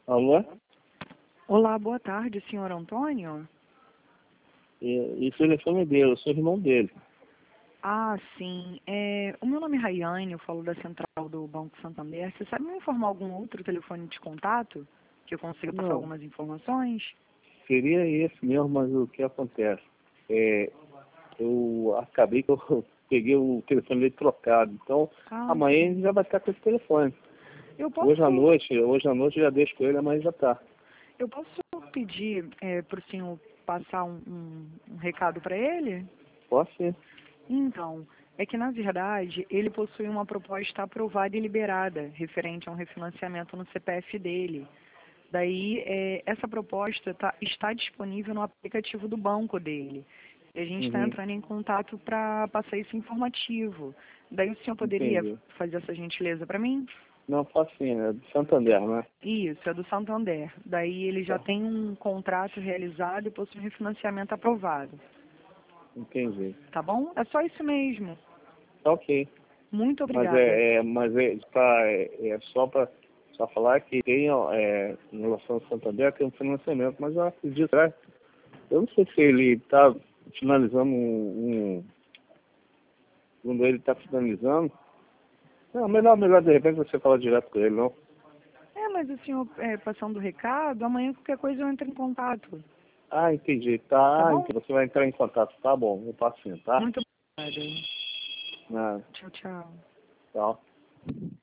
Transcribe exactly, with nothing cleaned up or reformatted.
Alô? Olá, boa tarde, senhor Antônio. E, e telefone dele, eu sou irmão dele. Ah, sim. É, o meu nome é Rayane, eu falo da central do Banco Santander. Você sabe me informar algum outro telefone de contato que eu consiga passar Não, algumas informações? seria esse mesmo, mas o que acontece? É, eu acabei que eu peguei o telefone dele trocado, então Ah, amanhã ele sim. já vai estar com esse telefone. Eu Hoje à posso, noite, hoje à noite eu já deixo com ele, amanhã já tá. eu posso pedir para o senhor passar um, um, um recado para ele? Pode ser. Então, é que na verdade ele possui uma proposta aprovada e liberada referente a um refinanciamento no C P F dele. Daí, é, essa proposta tá, está disponível no aplicativo do banco dele. E a gente está Uhum, entrando em contato para passar esse informativo. Daí o senhor poderia entendi. fazer essa gentileza para mim? Não, faço sim, é do Santander, né? Isso, é do Santander. Daí ele já Tá, tem um contrato realizado e possui um refinanciamento aprovado. entendi. Tá bom? É só isso mesmo. Tá ok. Muito Mas obrigada. é, é mas é, tá, é, é só para só falar que tem, ó, é, em relação ao Santander, tem um financiamento, mas eu acredito, né? Eu não sei se ele está finalizando um, um. Quando ele está finalizando. Não, melhor, melhor de repente você falar direto com ele, não? É, mas o senhor é, passando o recado, amanhã qualquer coisa eu entro em contato. Ah, entendi. Tá Tá, ah, bom? então você vai entrar em contato. Tá bom, eu passo sim, tá? Muito obrigada. Ah, Tchau, tchau. tchau.